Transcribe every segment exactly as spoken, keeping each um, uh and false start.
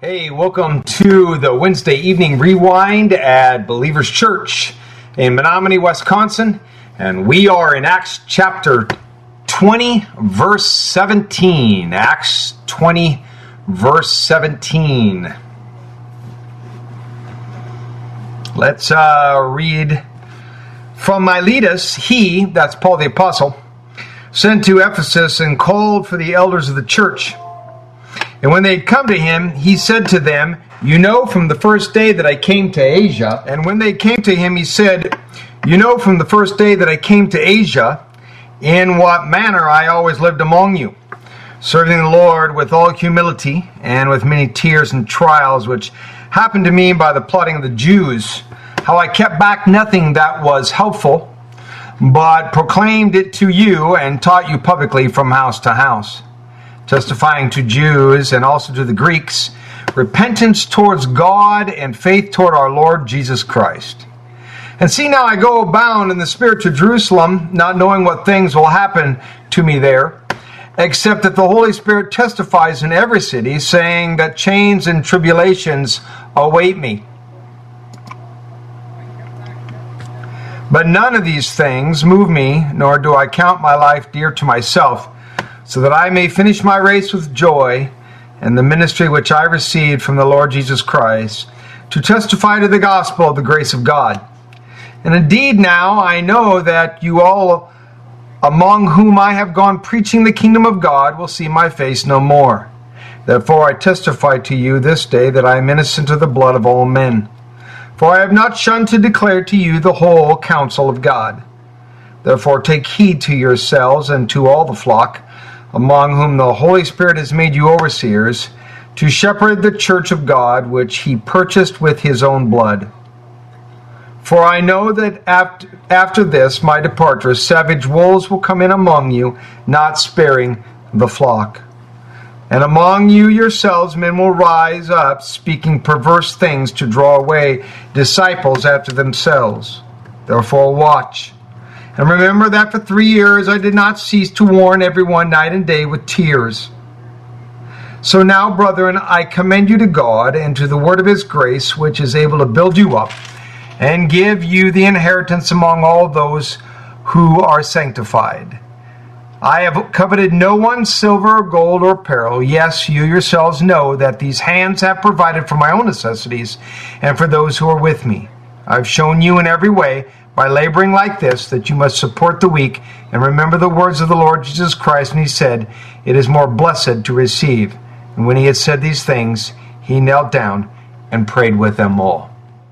Hey, welcome to the Wednesday evening rewind at Believers Church in Menominee, Wisconsin. And we are in Acts chapter twenty, verse seventeen. Acts twenty, verse seventeen. Let's uh, read from Miletus. He, that's Paul the Apostle, sent to Ephesus and called for the elders of the church. And when they had come to him, he said to them, "You know from the first day that I came to Asia." And when they came to him, he said, "You know from the first day that I came to Asia, in what manner I always lived among you, serving the Lord with all humility and with many tears and trials, which happened to me by the plotting of the Jews, how I kept back nothing that was helpful, but proclaimed it to you and taught you publicly from house to house, testifying to Jews and also to the Greeks, repentance towards God and faith toward our Lord Jesus Christ. And see, now I go bound in the Spirit to Jerusalem, not knowing what things will happen to me there, except that the Holy Spirit testifies in every city, saying that chains and tribulations await me. But none of these things move me, nor do I count my life dear to myself, so that I may finish my race with joy and the ministry which I received from the Lord Jesus Christ, to testify to the gospel of the grace of God. And indeed now I know that you all among whom I have gone preaching the kingdom of God will see my face no more. Therefore I testify to you this day that I am innocent of the blood of all men. For I have not shunned to declare to you the whole counsel of God. Therefore take heed to yourselves and to all the flock, among whom the Holy Spirit has made you overseers, to shepherd the church of God, which he purchased with his own blood. For I know that after, after this, my departure, savage wolves will come in among you, not sparing the flock. And among you yourselves men will rise up, speaking perverse things to draw away disciples after themselves. Therefore watch. And remember that for three years I did not cease to warn everyone night and day with tears. So now, brethren, I commend you to God and to the word of his grace, which is able to build you up and give you the inheritance among all those who are sanctified. I have coveted no one's silver or gold or apparel. Yes, you yourselves know that these hands have provided for my own necessities and for those who are with me. I've shown you in every way, by laboring like this, that you must support the weak and remember the words of the Lord Jesus Christ when he said, "It is more blessed to receive." And when he had said these things, he knelt down and prayed with them all.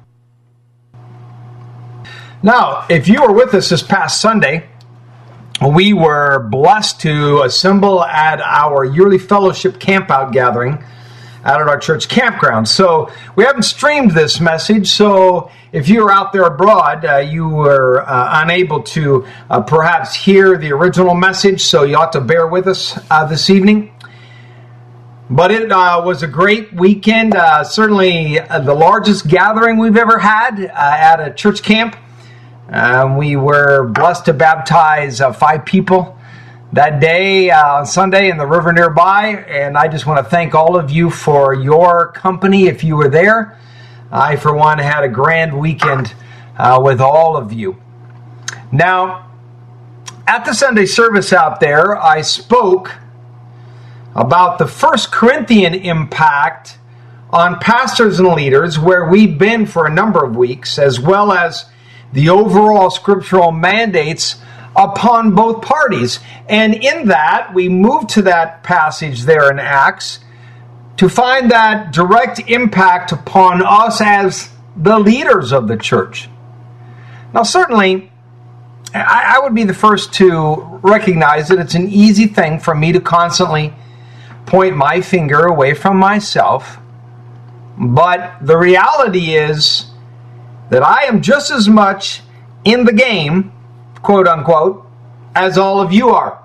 Now, if you were with us this past Sunday, we were blessed to assemble at our yearly fellowship campout gathering out at our church campground. So we haven't streamed this message, so if you were out there abroad, uh, you were uh, unable to uh, perhaps hear the original message, so you ought to bear with us uh, this evening. But it uh, was a great weekend, uh, certainly uh, the largest gathering we've ever had uh, at a church camp. Uh, we were blessed to baptize uh, five people that day uh, on Sunday in the river nearby, and I just want to thank all of you for your company if you were there. I, for one, had a grand weekend uh, with all of you. Now, at the Sunday service out there, I spoke about the First Corinthian impact on pastors and leaders, where we've been for a number of weeks, as well as the overall scriptural mandates upon both parties. And in that, we move to that passage there in Acts to find that direct impact upon us as the leaders of the church. Now, certainly, I, I would be the first to recognize that it's an easy thing for me to constantly point my finger away from myself. But the reality is that I am just as much in the game, quote unquote, as all of you are.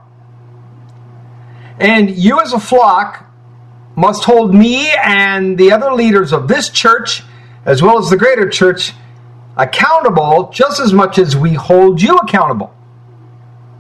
And you as a flock must hold me and the other leaders of this church, as well as the greater church, accountable just as much as we hold you accountable.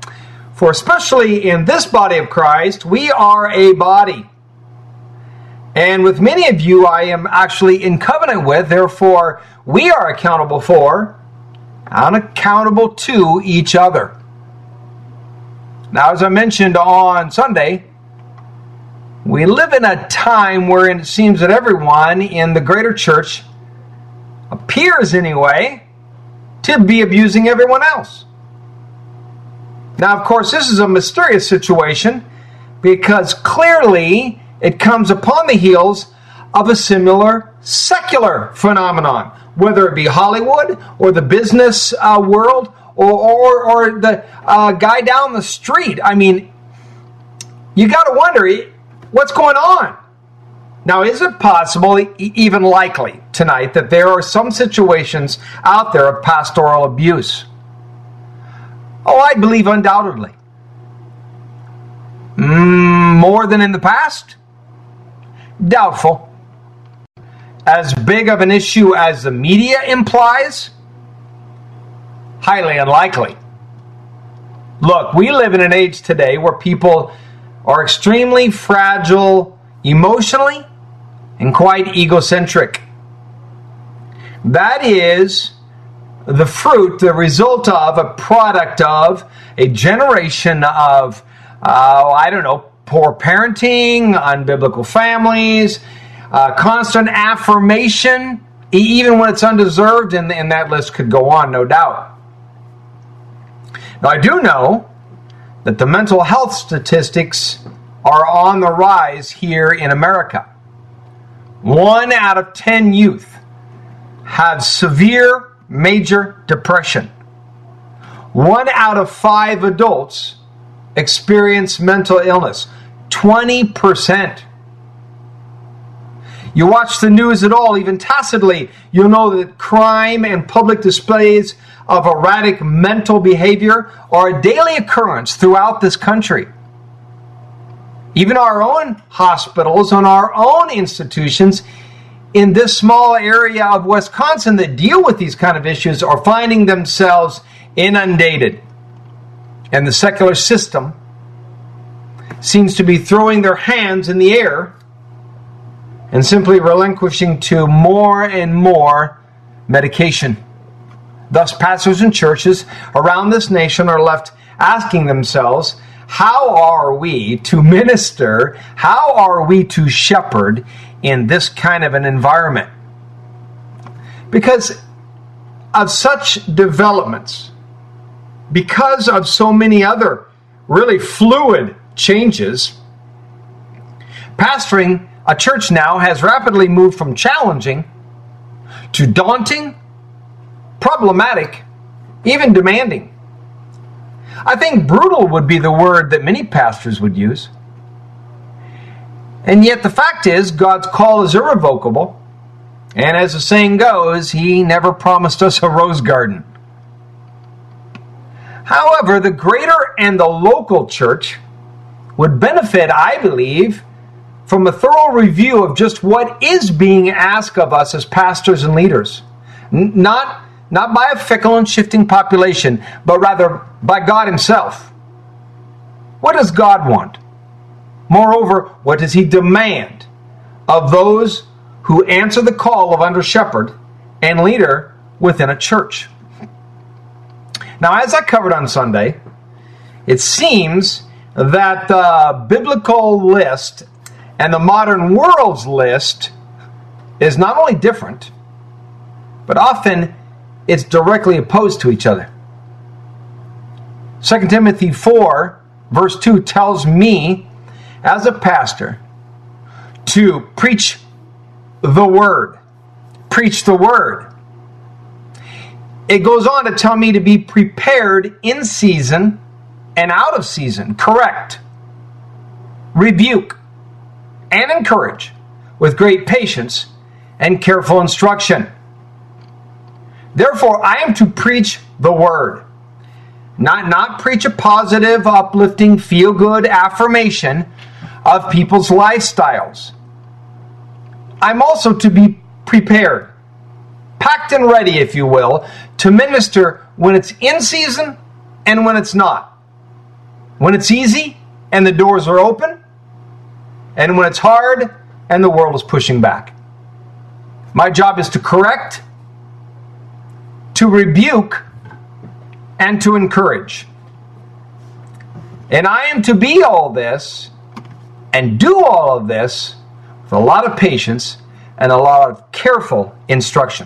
For especially in this body of Christ, we are a body. And with many of you, I am actually in covenant with. Therefore, we are accountable for and accountable to each other. Now, as I mentioned on Sunday, we live in a time wherein it seems that everyone in the greater church appears, anyway, to be abusing everyone else. Now, of course, this is a mysterious situation because clearly it comes upon the heels of a similar secular phenomenon, whether it be Hollywood or the business uh, world or, or, or the uh, guy down the street. I mean, you got to wonder, what's going on? Now, is it possible, even likely tonight, that there are some situations out there of pastoral abuse? Oh, I believe undoubtedly. Mm, more than in the past? Doubtful. As big of an issue as the media implies? Highly unlikely. Look, we live in an age today where people are extremely fragile emotionally and quite egocentric. That is the fruit, the result of, a product of a generation of, uh, I don't know, poor parenting, unbiblical families, uh, constant affirmation, even when it's undeserved, and, and that list could go on, no doubt. Now, I do know that the mental health statistics are on the rise here in America. One out of ten youth have severe major depression. One out of five adults experience mental illness. twenty percent. You watch the news at all, even tacitly, you'll know that crime and public displays of erratic mental behavior are a daily occurrence throughout this country. Even our own hospitals and our own institutions in this small area of Wisconsin that deal with these kind of issues are finding themselves inundated. And the secular system seems to be throwing their hands in the air and simply relinquishing to more and more medication. Thus, pastors and churches around this nation are left asking themselves, how are we to minister? How are we to shepherd in this kind of an environment? Because of such developments, because of so many other really fluid changes, pastoring a church now has rapidly moved from challenging to daunting, problematic, even demanding. I think brutal would be the word that many pastors would use. And yet the fact is, God's call is irrevocable. And as the saying goes, He never promised us a rose garden. However, the greater and the local church would benefit, I believe, from a thorough review of just what is being asked of us as pastors and leaders. N- not, not by a fickle and shifting population, but rather by God Himself. What does God want? Moreover, what does He demand of those who answer the call of under shepherd and leader within a church? Now, as I covered on Sunday, it seems that the biblical list and the modern world's list is not only different, but often it's directly opposed to each other. Second Timothy four, verse two tells me, as a pastor, to preach the word. Preach the word. It goes on to tell me to be prepared in season and out of season. Correct. Rebuke and encourage with great patience and careful instruction. Therefore, I am to preach the word. Not, not preach a positive, uplifting, feel-good affirmation of people's lifestyles. I'm also to be prepared, packed and ready, if you will, to minister when it's in season and when it's not. When it's easy and the doors are open, and when it's hard and the world is pushing back. My job is to correct, to rebuke, and to encourage. And I am to be all this and do all of this with a lot of patience and a lot of careful instruction.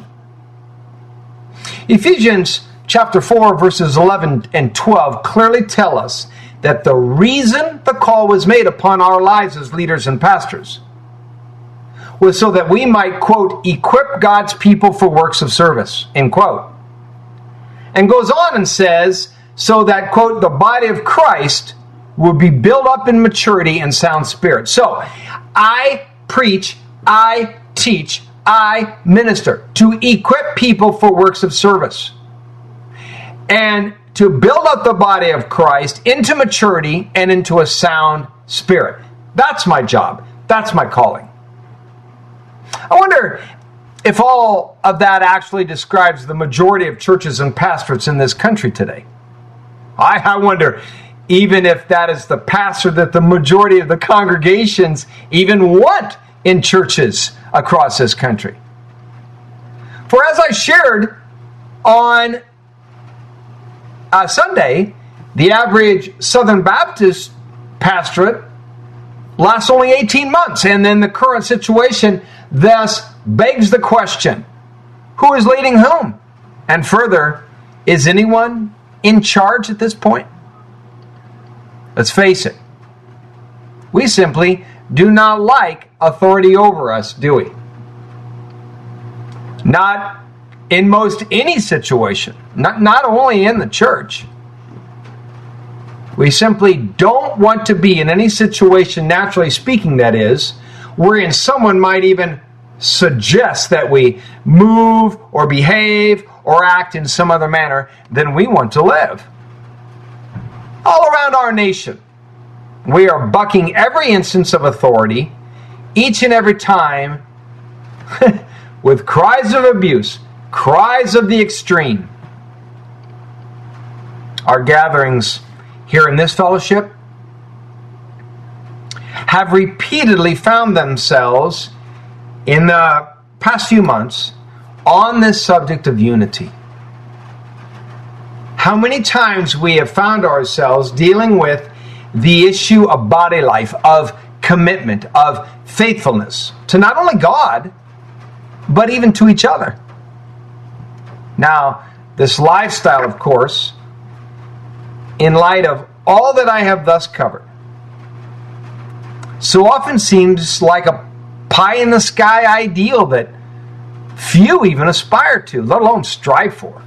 Ephesians chapter four, verses eleven and twelve clearly tell us that the reason the call was made upon our lives as leaders and pastors was so that we might, quote, equip God's people for works of service, end quote. And goes on and says, so that, quote, the body of Christ would be built up in maturity and sound spirit. So, I preach, I teach, I minister to equip people for works of service. And to build up the body of Christ into maturity and into a sound spirit. That's my job. That's my calling. I wonder if all of that actually describes the majority of churches and pastorates in this country today. I, I wonder even if that is the pastor that the majority of the congregations even want in churches across this country. For as I shared on uh, Sunday, the average Southern Baptist pastorate lasts only eighteen months, and then the current situation thus begs the question, who is leading whom? And further, is anyone in charge at this point? Let's face it, we simply do not like authority over us, do we? Not in most any situation, not, not only in the church. We simply don't want to be in any situation, naturally speaking that is, wherein someone might even suggest that we move or behave or act in some other manner than we want to live. All around our nation, we are bucking every instance of authority, each and every time, with cries of abuse, cries of the extreme. Our gatherings here in this fellowship have repeatedly found themselves in the past few months on this subject of unity. How many times we have found ourselves dealing with the issue of body life, of commitment, of faithfulness to not only God, but even to each other. Now, this lifestyle, of course, in light of all that I have thus covered, so often seems like a pie-in-the-sky ideal that few even aspire to, let alone strive for.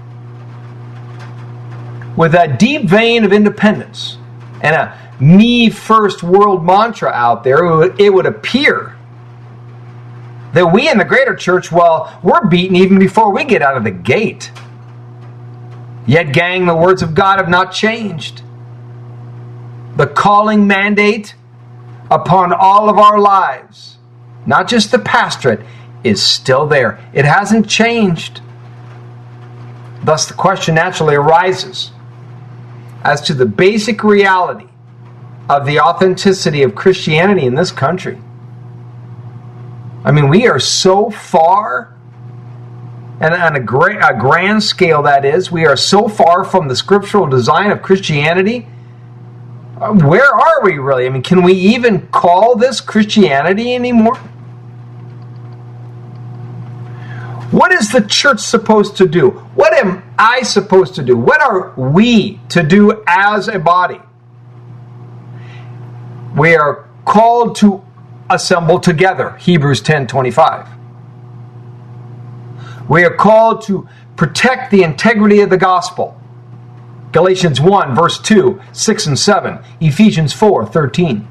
With a deep vein of independence and a me-first world mantra out there, it would, it would appear that we in the greater church, well, we're beaten even before we get out of the gate. Yet, gang, the words of God have not changed. The calling mandate upon all of our lives, not just the pastorate, is still there. It hasn't changed. Thus, the question naturally arises as to the basic reality of the authenticity of Christianity in this country. I mean, we are so far, and on a, great, a grand scale that is, we are so far from the scriptural design of Christianity. Where are we really? I mean, can we even call this Christianity anymore? What is the church supposed to do? What am I supposed to do? What are we to do as a body? We are called to assemble together, Hebrews ten twenty-five. We are called to protect the integrity of the gospel, Galatians one, verse two, six and seven, Ephesians four, thirteen.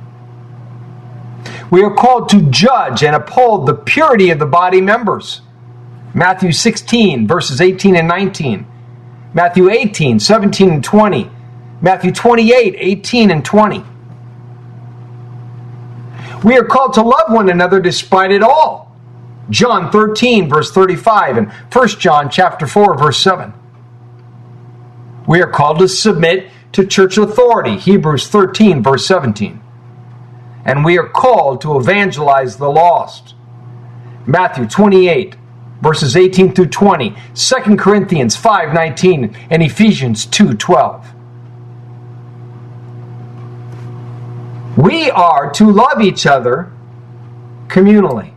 We are called to judge and uphold the purity of the body members, Matthew sixteen, verses eighteen and nineteen, Matthew eighteen, seventeen and twenty, Matthew twenty-eight, eighteen and twenty. We are called to love one another despite it all, John thirteen, verse thirty-five, and First John chapter four, verse seven. We are called to submit to church authority, Hebrews thirteen, verse seventeen. and we are called to evangelize the lost. Matthew twenty-eight, verses eighteen through twenty, Second Corinthians five nineteen, and Ephesians two twelve. We are to love each other communally.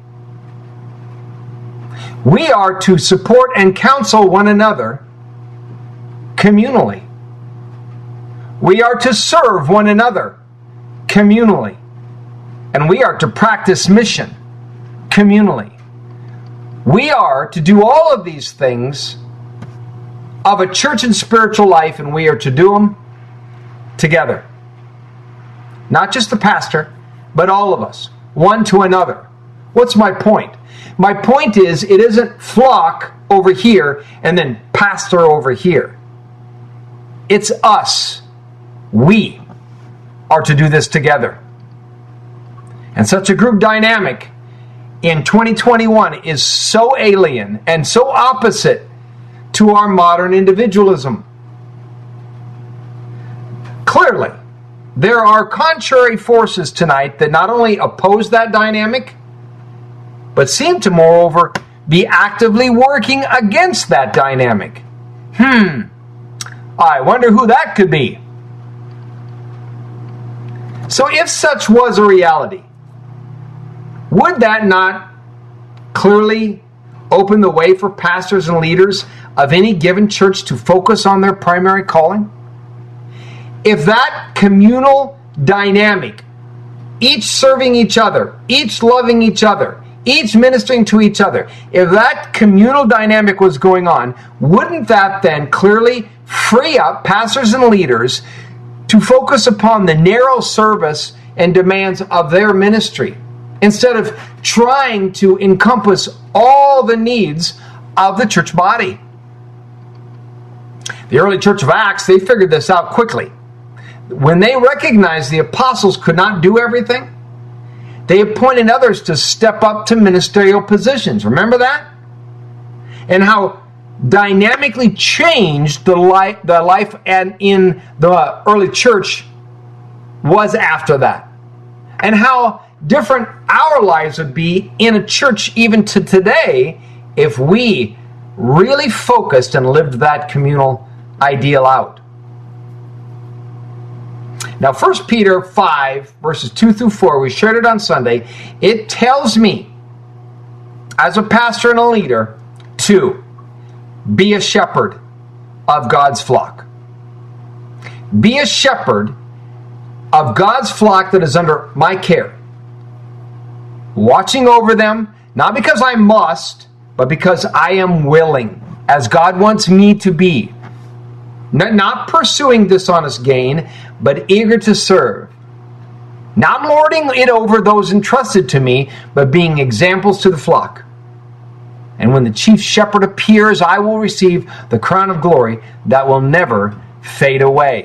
We are to support and counsel one another communally. We are to serve one another communally. And we are to practice mission communally. We are to do all of these things of a church and spiritual life, and we are to do them together. Not just the pastor, but all of us, one to another. What's my point? My point is, it isn't flock over here and then pastor over here. It's us. We are to do this together. And such a group dynamic in twenty twenty-one is so alien and so opposite to our modern individualism. Clearly, there are contrary forces tonight that not only oppose that dynamic, but seem to, moreover, be actively working against that dynamic. Hmm. I wonder who that could be. So if such was a reality, would that not clearly open the way for pastors and leaders of any given church to focus on their primary calling? If that communal dynamic, each serving each other, each loving each other, each ministering to each other, if that communal dynamic was going on, wouldn't that then clearly free up pastors and leaders to focus upon the narrow service and demands of their ministry, instead of trying to encompass all the needs of the church body? The early church of Acts, they figured this out quickly. When they recognized the apostles could not do everything, they appointed others to step up to ministerial positions. Remember that? And how dynamically changed the life, the life and in the early church was after that. And how different our lives would be in a church even to today if we really focused and lived that communal ideal out. Now, First Peter five, verses two through four, we shared it on Sunday. It tells me, as a pastor and a leader, to be a shepherd of God's flock. Be a shepherd of God's flock that is under my care. Watching over them, not because I must, but because I am willing, as God wants me to be. Not pursuing dishonest gain, but eager to serve. Not lording it over those entrusted to me, but being examples to the flock. And when the chief shepherd appears, I will receive the crown of glory that will never fade away.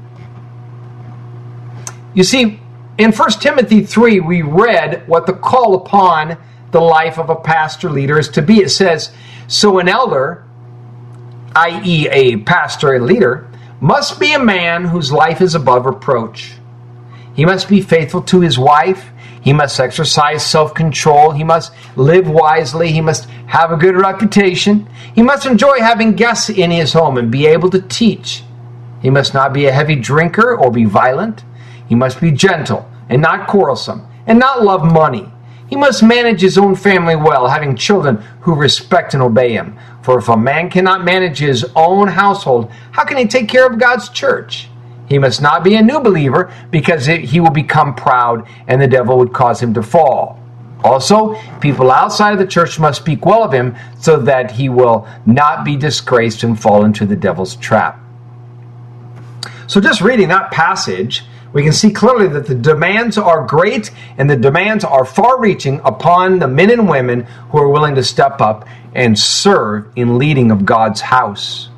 You see, in First Timothy three, we read what the call upon the life of a pastor leader is to be. It says, so an elder, that is a pastor and leader, must be a man whose life is above reproach. He must be faithful to his wife. He must exercise self-control. He must live wisely. He must have a good reputation. He must enjoy having guests in his home and be able to teach. He must not be a heavy drinker or be violent. He must be gentle and not quarrelsome and not love money. He must manage his own family well, having children who respect and obey him. For if a man cannot manage his own household, how can he take care of God's church? He must not be a new believer, because it, he will become proud and the devil would cause him to fall. Also, people outside of the church must speak well of him so that he will not be disgraced and fall into the devil's trap. So just reading that passage, we can see clearly that the demands are great and the demands are far-reaching upon the men and women who are willing to step up and serve in leading of God's house.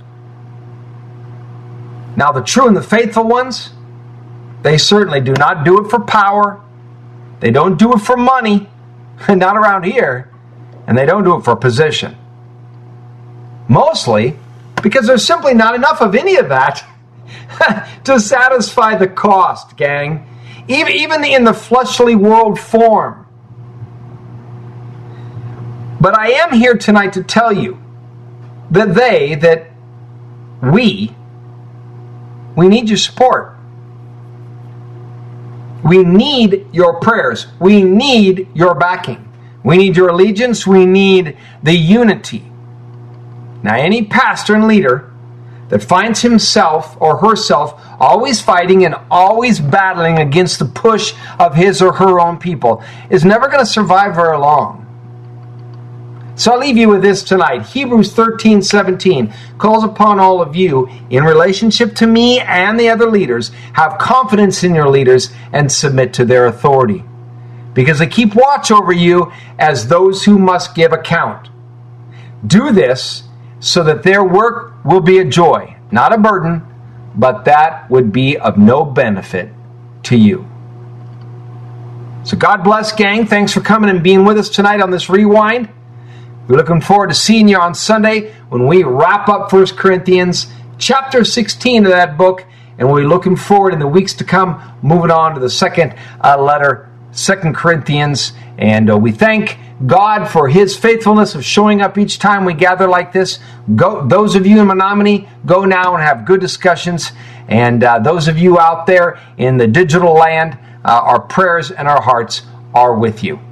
Now, the true and the faithful ones, they certainly do not do it for power. They don't do it for money, not around here, and they don't do it for position. Mostly because there's simply not enough of any of that to satisfy the cost, gang. even, even in the fleshly world form. But I am here tonight to tell you that they, that we, we need your support. We need your prayers. We need your backing. We need your allegiance. We need the unity. Now, any pastor and leader that finds himself or herself always fighting and always battling against the push of his or her own people is never going to survive very long. So I'll leave you with this tonight. Hebrews thirteen seventeen calls upon all of you, in relationship to me and the other leaders, have confidence in your leaders and submit to their authority, because they keep watch over you as those who must give account. Do this so that their work will be a joy, not a burden, but that would be of no benefit to you. So God bless, gang. Thanks for coming and being with us tonight on this Rewind. We're looking forward to seeing you on Sunday when we wrap up First Corinthians chapter sixteen of that book, and we're looking forward in the weeks to come, moving on to the second uh, letter, Second Corinthians, and uh, we thank God for His faithfulness of showing up each time we gather like this. Go, those of you in Menominee, go now and have good discussions, and uh, those of you out there in the digital land, uh, our prayers and our hearts are with you.